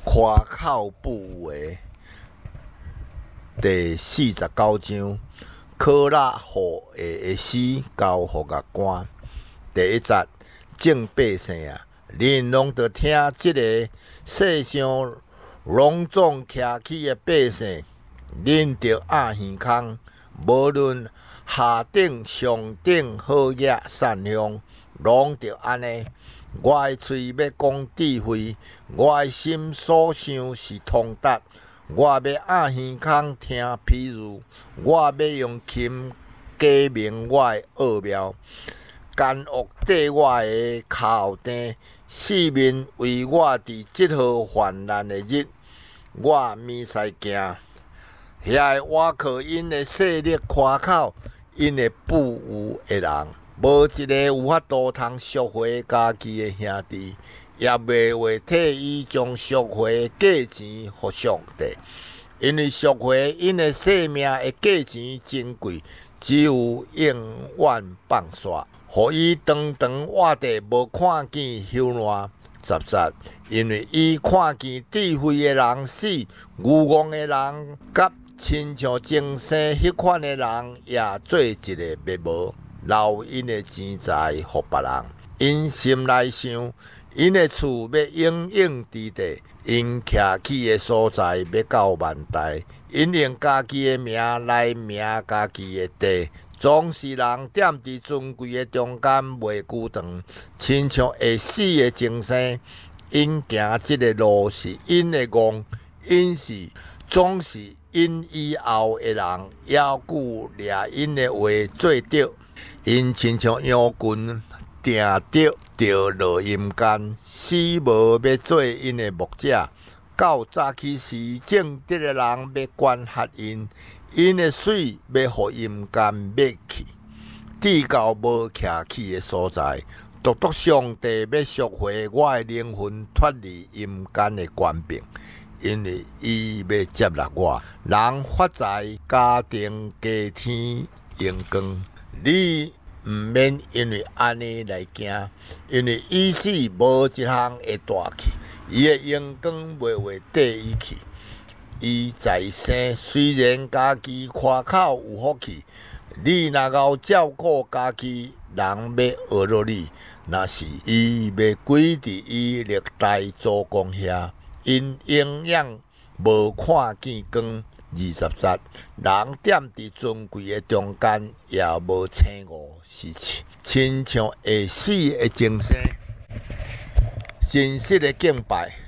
夸口部位第49章，可拉互的死交互甲官。第1节，众百姓啊，恁拢着听即个世上隆重徛起的百姓，恁着压耳孔，无论下顶上顶好野善良，拢着安尼。我的喙要讲智慧，我的心所想是通达。我要压耳孔听譬喻，我要用琴解明我的奥妙。奸恶缀我的脚后钉，四面为我伫即号患难的日，我面使行。遐个倚靠因的势力夸口，因的富有的人，无一个有法度通赎回家己的兄弟，也袂话替伊将赎回的价钱互上帝，因为赎回因的性命的价钱珍贵，只有永远放煞，互伊长长活地无看见朽烂。10节，因为伊看见智慧的人死，愚妄的人甲亲像前生迄款的人，也做一个灭无，留因的钱财互别人。因心内想，因的厝要永永伫地，因徛起的所在要到万代。因用家己的名来名家己的地，总是人踮伫尊贵的中间，袂久长，亲像会死的前生。因行即个路是因的戆，因是总是因以后的人，要久掠因的话做着。因亲像羊群定着落阴间，死无要做因的牧者。到早起时，正直的人要管辖因，因的水要互阴间灭去。至到无徛起的所在，独上帝要赎回我的灵魂，脱离阴间的官兵，因为伊要接纳我。人发财家庭家天荣光，你毋免因为安尼来惊，因为伊死无一项会大去，伊的荣光袂话缀伊去。伊在生虽然家己夸口有福气，你若够照顾家己，人要学落你。若是伊要归伫伊历代祖公遐，因营养无看见光。20节，人踮伫尊贵的中间，也无醒悟是亲像会死的前生。真实的敬拜